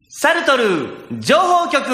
サルトル情報局。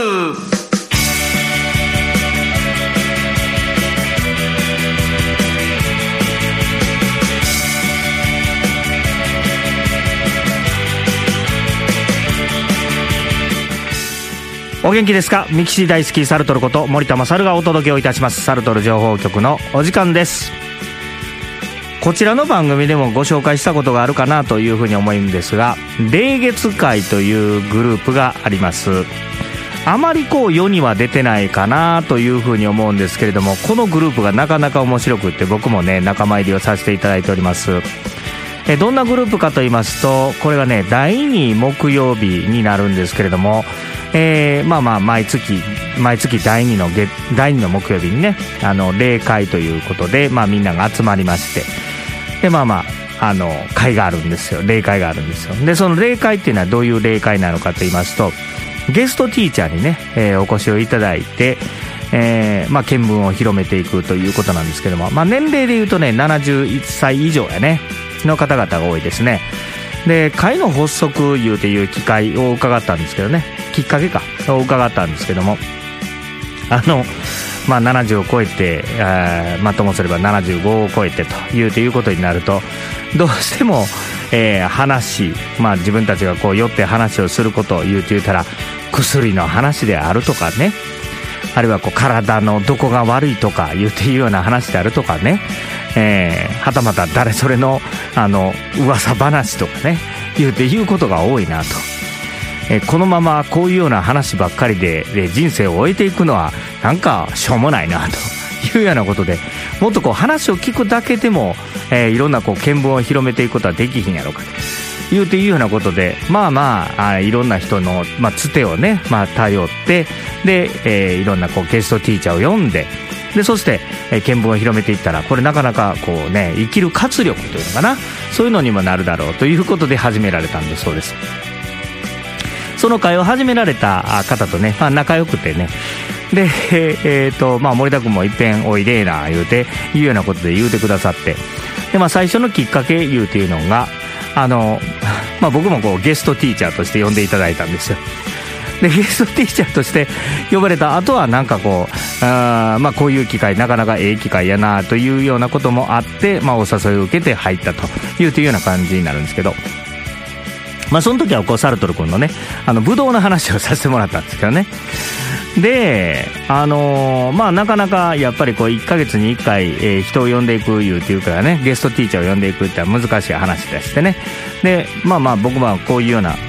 お元気ですか。ミキシー大好きサルトルこと森田勝がお届けをいたします。サルトル情報局のお時間です。こちらの番組でもご紹介したことがあるかなというふうに思うんですが、霊月会というグループがあります。あまり世には出てないかなというふうに思うんですけれども、このグループがなかなか面白くって、僕もね仲間入りをさせていただいております。どんなグループかと言いますと、これがね第2木曜日になるんですけれども、毎月第2の木曜日にね霊会ということで、みんなが集まりまして、で会があるんですよ。霊会があるんですよ。でその霊会っていうのはどういう霊会なのかと言いますと、ゲストティーチャーにね、お越しをいただいて、見聞を広めていくということなんですけども、年齢でいうとね71歳以上やねの方々が多いですね。で会の発足いう機会を伺ったんですけどね、きっかけかを伺ったんですけども、70を超えて、ともすれば75を超えてということになると、どうしても、話、自分たちが酔って話をすることを言ったら、薬の話であるとかね、あるいは体のどこが悪いとかいうような話であるとかね、はたまた誰それの噂話とかねいうことが多いなと。このままこういうような話ばっかりで人生を終えていくのはなんかしょうもないなというようなことで、もっと話を聞くだけでも、いろんな見聞を広めていくことはできひんやろうかというようなことで、いろんな人の、つてをね、頼って、で、いろんなゲストティーチャーを呼んで、でそして、見聞を広めていったら、これなかなか生きる活力というのかな、そういうのにもなるだろうということで始められたんだそうです。その会を始められた方とね、仲良くてね、で、森田君もいっぺんおいでないうようなことで言うてくださって、で、最初のきっかけいうのが、僕もゲストティーチャーとして呼んでいただいたんですよ。でゲストティーチャーとして呼ばれた後はなんかこういう機会なかなかええ機会やなというようなこともあって、お誘いを受けて入ったというような感じになるんですけど、その時はサルトル君のねブドウの話をさせてもらったんですけどね。でなかなかやっぱり1ヶ月に1回、人を呼んでいくいうからね、ゲストティーチャーを呼んでいくって難しい話でしてね。で僕はこういうような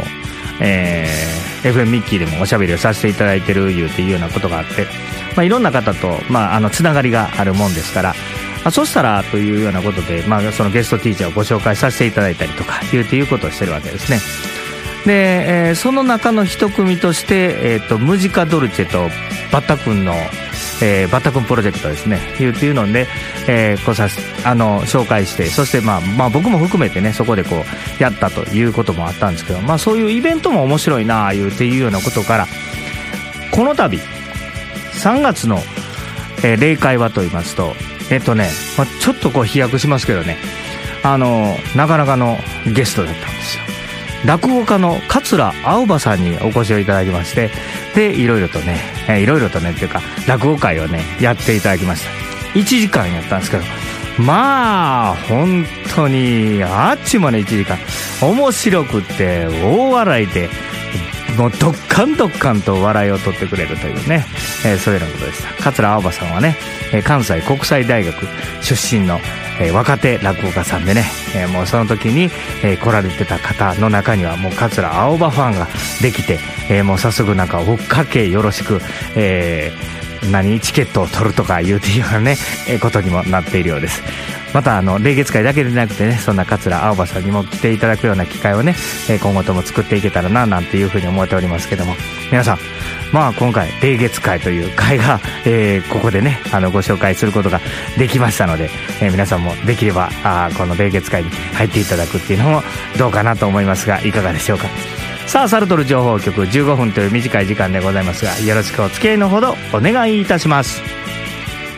FM ミッキーでもおしゃべりをさせていただいてるいうようなことがあって、いろんな方とつながりがあるもんですから、そしたらというようなことで、そのゲストティーチャーをご紹介させていただいたりとかいうことをしてるわけですね。で、その中の一組として、ムジカドルチェとバッタ君の、バッタ君プロジェクトですねいうので、紹介して、そして僕も含めてねそこでやったということもあったんですけど、そういうイベントも面白いないうようなことから、この度3月の、例会はと言いますと、ちょっと飛躍しますけどね、なかなかのゲストだったんですよ。落語家の桂青葉さんにお越しをいただきまして、でいろいろとねっていうか落語会をねやっていただきました。1時間やったんですけど、本当にあっちもね1時間面白くって大笑いで、もうドッカンと笑いを取ってくれるというね、そういうようなことでした。桂青葉さんはね関西国際大学出身の、若手落語家さんでね、もうその時に、来られてた方の中にはもう桂青葉ファンができて、もう早速なんか追っかけよろしく、チケットを取るとかいうようなね、ことにもなっているようです。また霊月会だけでなくてね、そんな桂青葉さんにも来ていただくような機会をね、今後とも作っていけたらななんていうふうに思っておりますけども、皆さん今回霊月会という会が、ここでねご紹介することができましたので、皆さんもできればこの霊月会に入っていただくっていうのもどうかなと思いますが、いかがでしょうか。さあサルトル情報局15分という短い時間でございますが、よろしくお付き合いのほどお願いいたします。こ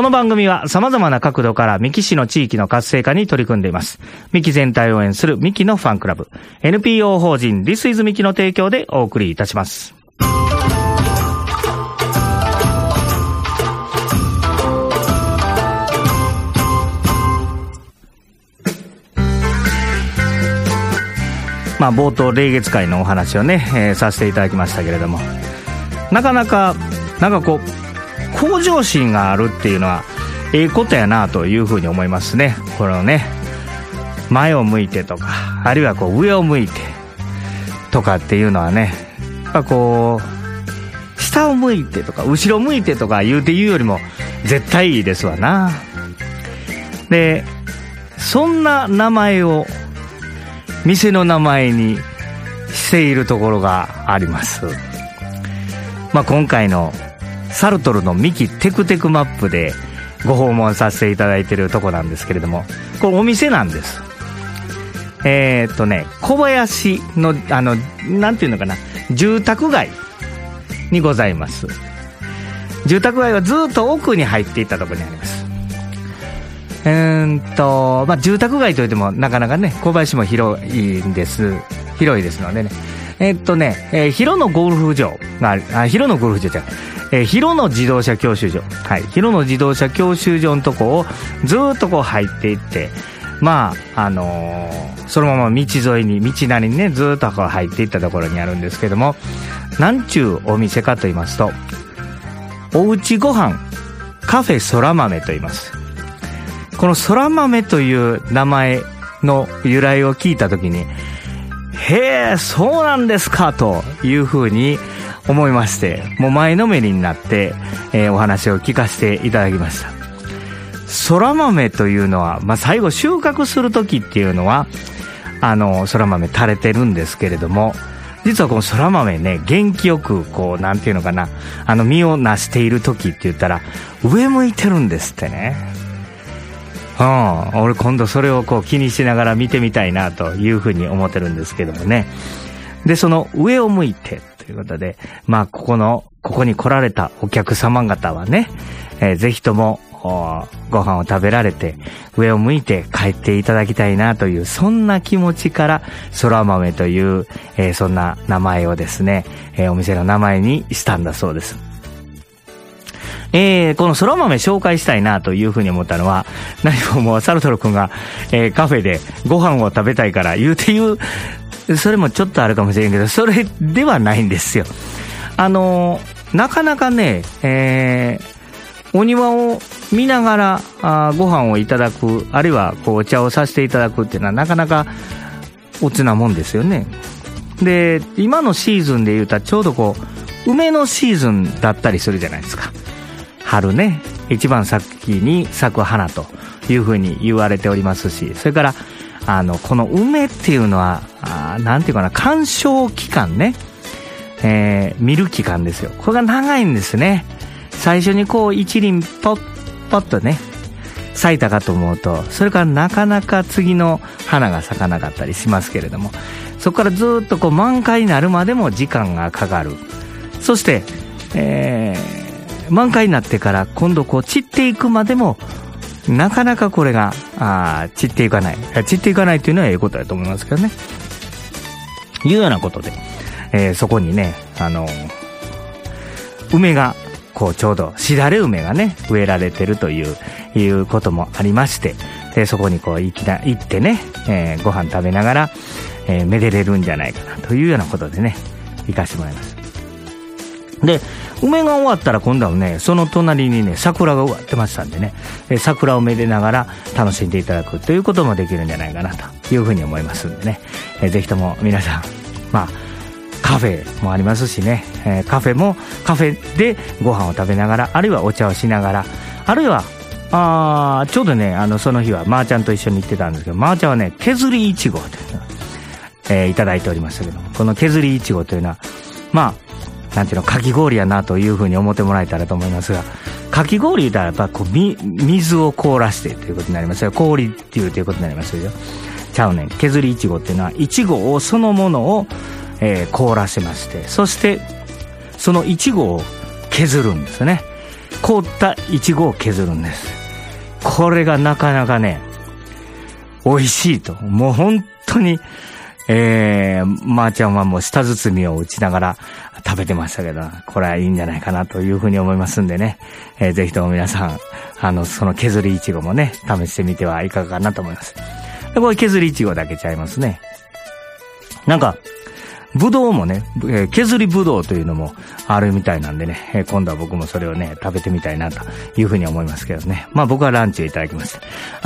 この番組は様々な角度から三木市の地域の活性化に取り組んでいます。三木全体を応援する三木のファンクラブ、NPO 法人 This is 三木の提供でお送りいたします。冒頭霊月会のお話をね、させていただきましたけれども、なかなか向上心があるっていうのはことやなというふうに思いますね。これをね、前を向いてとか、あるいは上を向いてとかっていうのはね、やっぱ下を向いてとか後ろ向いてとか言うよりも絶対いいですわな。で、そんな名前を店の名前にしているところがあります。今回のサルトルの三木テクテクマップでご訪問させていただいているとこなんですけれども、これお店なんです。小林のなんていうのかな、住宅街にございます。住宅街はずっと奥に入っていったところにあります。住宅街といってもなかなかね、小林も広いですのでね。広野ゴルフ場がある、広野ゴルフ場じゃない、広野自動車教習所。はい。広野自動車教習所のとこをずーっと入っていって、そのまま道沿いに、道なりにね、ずーっと入っていったところにあるんですけども、なんちゅうお店かと言いますと、おうちご飯カフェそら豆と言います。このそら豆という名前の由来を聞いたときに、へえ、そうなんですかというふうに思いまして、もう前のめりになって、お話を聞かせていただきました。そら豆というのは、最後収穫するときっていうのはそら豆垂れてるんですけれども、実はこのそら豆ね、元気よくなんていうのかな、実をなしているときって言ったら上向いてるんですってね。俺今度それを気にしながら見てみたいなというふうに思ってるんですけどもね。で、その上を向いてということで、ここに来られたお客様方はね、ぜひともご飯を食べられて上を向いて帰っていただきたいなという、そんな気持ちからそら豆という、そんな名前をですね、お店の名前にしたんだそうです。このそら豆紹介したいなというふうに思ったのは、何もサルトル君が、カフェでご飯を食べたいから言う、それもちょっとあるかもしれんけど、それではないんですよ。なかなかね、お庭を見ながらご飯をいただく、あるいはお茶をさせていただくっていうのはなかなかおつなもんですよね。で、今のシーズンで言うたらちょうど梅のシーズンだったりするじゃないですか。春ね、一番先に咲く花というふうに言われておりますし、それからこの梅っていうのはなんていうかな、鑑賞期間ね、見る期間ですよ。これが長いんですね。最初に一輪ポッとね咲いたかと思うと、それからなかなか次の花が咲かなかったりしますけれども、そこからずっと満開になるまでも時間がかかる。そして、満開になってから今度散っていくまでもなかなかこれが散っていかないというのはええことだと思いますけどね。いうようなことで、そこにね梅がちょうどしだれ梅がね植えられてるということもありまして、でそこに行ってね、ご飯食べながら、めでれるんじゃないかなというようなことでね行かせてもらいます。で、梅が終わったら今度はね、その隣にね桜が植わってましたんでね、桜をめでながら楽しんでいただくということもできるんじゃないかなというふうに思いますんでね、ぜひとも皆さん、カフェもありますしね、カフェでご飯を食べながら、あるいはお茶をしながら、あるいはちょうどねその日はまーちゃんと一緒に行ってたんですけど、まーちゃんはね削りいちごというのを、いただいておりましたけど、この削りいちごというのはなんていうの、かき氷やなというふうに思ってもらえたらと思いますが、かき氷言ったらやっぱ水を凍らしてということになりますよ。氷っていうということになりますよ。ちゃうねん。削りいちごっていうのは、いちごをそのものを、凍らせまして、そしてそのいちごを削るんですね。 凍ったいちごを削るんです。これがなかなかね美味しいと、もう本当にまーちゃんはもう舌包みを打ちながら食べてましたけど、これはいいんじゃないかなというふうに思いますんでね、ぜひとも皆さんその削りいちごもね試してみてはいかがかなと思います。でこれ削りいちごだけちゃいますね。なんかぶどうもね、削りぶどうというのもあるみたいなんでね、今度は僕もそれをね食べてみたいなというふうに思いますけどね。まあ僕はランチをいただきました。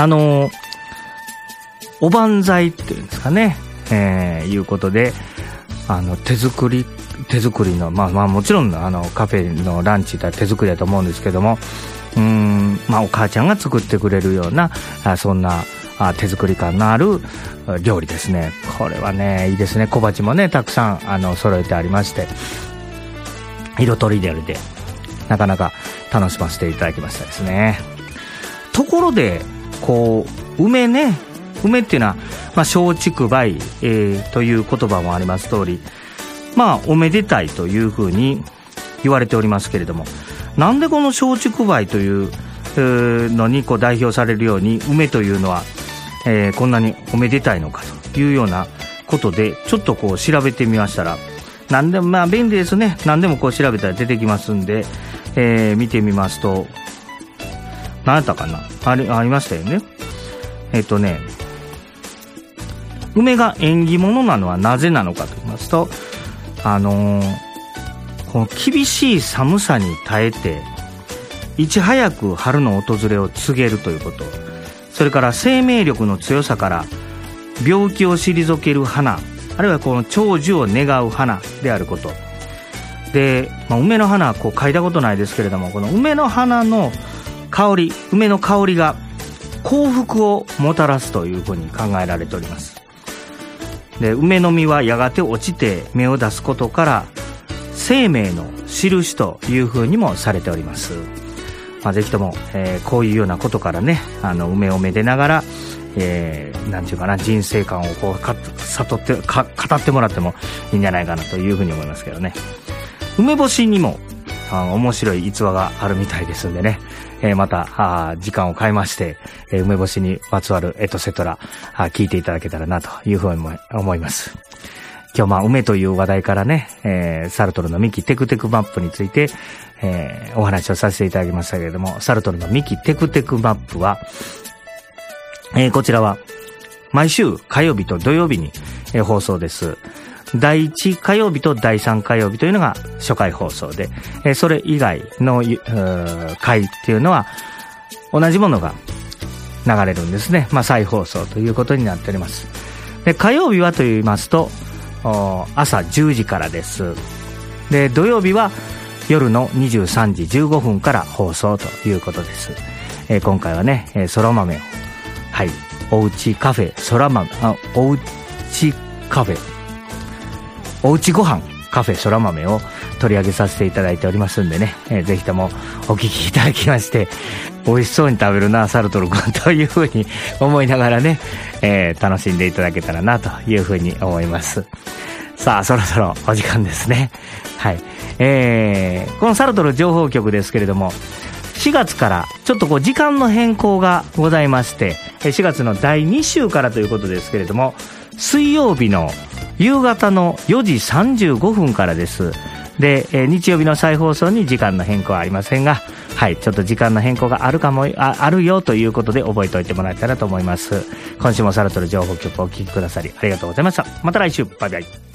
おばんざいっていうんですかね、いうことで手作りのまあもちろんカフェのランチだ手作りだと思うんですけども、まあお母ちゃんが作ってくれるようなそんな手作り感のある料理ですね。これはねいいですね。小鉢もねたくさん揃えてありまして、色とりどりでなかなか楽しませていただきましたですね。ところでこう梅っていうのは、まあ、松竹梅、という言葉もあります通り、まあおめでたいというふうに言われておりますけれども、なんでこの松竹梅というのにこう代表されるように梅というのは、こんなにおめでたいのかというようなことでちょっとこう調べてみましたら、なんでもまあ便利ですね。何でもこう調べたら出てきますんで、見てみますと何やったかな、ありましたよね。梅が縁起物なのはなぜなのかと言いますと、この厳しい寒さに耐えていち早く春の訪れを告げるということ、それから生命力の強さから病気を退ける花、あるいはこの長寿を願う花であることで、梅の花はこう嗅いだことないですけれども、この梅の花の香り、梅の香りが幸福をもたらすというふうに考えられております。で梅の実はやがて落ちて芽を出すことから生命の印というふうにもされております。ぜひとも、こういうようなことからね梅をめでながら、なんていうかな、人生観をこう語ってもらってもいいんじゃないかなというふうに思いますけどね。梅干しにも面白い逸話があるみたいですんでね、また時間を変えまして、梅干しにまつわるエトセトラ聞いていただけたらなというふうに思います。今日梅という話題からね、サルトルの幹テクテクマップについて、お話をさせていただきましたけれども、サルトルの幹テクテクマップは、こちらは毎週火曜日と土曜日に、放送です。第1火曜日と第3火曜日というのが初回放送で、それ以外の回っていうのは同じものが流れるんですね。再放送ということになっております。で火曜日はと言いますと朝10時からです。で土曜日は夜の23時15分から放送ということです。今回はねそら豆を、おうちカフェそら豆、おうちカフェおうちご飯カフェそら豆を取り上げさせていただいておりますんでね、ぜひともお聞きいただきまして、美味しそうに食べるなサルトル君というふうに思いながらね、楽しんでいただけたらなというふうに思います。さあそろそろお時間ですね。このサルトル情報局ですけれども、4月からちょっとこう時間の変更がございまして、4月の第2週からということですけれども、水曜日の夕方の4時35分からです。で、日曜日の再放送に時間の変更はありませんが、ちょっと時間の変更があるよということで覚えておいてもらえたらと思います。今週もサルトル情報局をお聞きくださりありがとうございました。また来週、バイバイ。